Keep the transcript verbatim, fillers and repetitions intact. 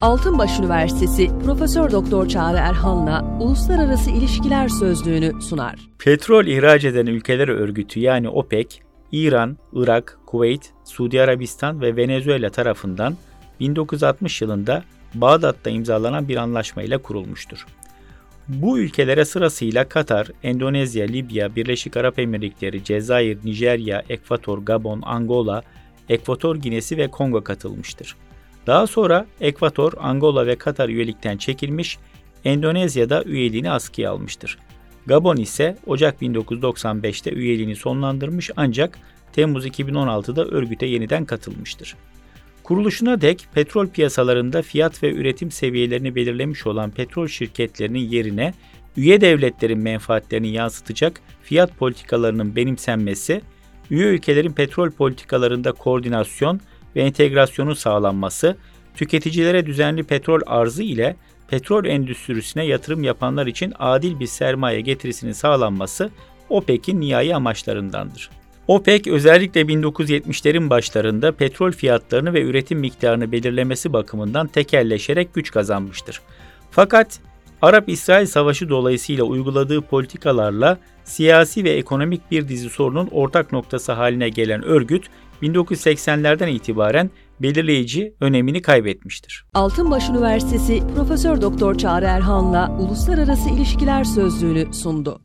Altınbaş Üniversitesi Profesör Doktor Çağrı Erhan'la Uluslararası İlişkiler Sözlüğünü sunar. Petrol ihraç eden ülkeler örgütü yani OPEC, İran, Irak, Kuveyt, Suudi Arabistan ve Venezuela tarafından bin dokuz yüz altmış yılında Bağdat'ta imzalanan bir anlaşmayla kurulmuştur. Bu ülkelere sırasıyla Katar, Endonezya, Libya, Birleşik Arap Emirlikleri, Cezayir, Nijerya, Ekvator, Gabon, Angola, Ekvator Ginesi ve Kongo katılmıştır. Daha sonra Ekvator, Angola ve Katar üyelikten çekilmiş, Endonezya'da üyeliğini askıya almıştır. Gabon ise Ocak bin dokuz yüz doksan beşte üyeliğini sonlandırmış ancak Temmuz iki bin on altıda örgüte yeniden katılmıştır. Kuruluşuna dek petrol piyasalarında fiyat ve üretim seviyelerini belirlemiş olan petrol şirketlerinin yerine üye devletlerin menfaatlerini yansıtacak fiyat politikalarının benimsenmesi, üye ülkelerin petrol politikalarında koordinasyon ve entegrasyonun sağlanması, tüketicilere düzenli petrol arzı ile petrol endüstrisine yatırım yapanlar için adil bir sermaye getirisinin sağlanması OPEC'in nihai amaçlarındandır. OPEC özellikle bin dokuz yüz yetmişlerin başlarında petrol fiyatlarını ve üretim miktarını belirlemesi bakımından tekelleşerek güç kazanmıştır. Fakat Arap-İsrail Savaşı dolayısıyla uyguladığı politikalarla siyasi ve ekonomik bir dizi sorunun ortak noktası haline gelen örgüt bin dokuz yüz seksenlerden itibaren belirleyici önemini kaybetmiştir. Altınbaş Üniversitesi Profesör Doktor Çağrı Erhan'la Uluslararası İlişkiler Sözlüğünü sundu.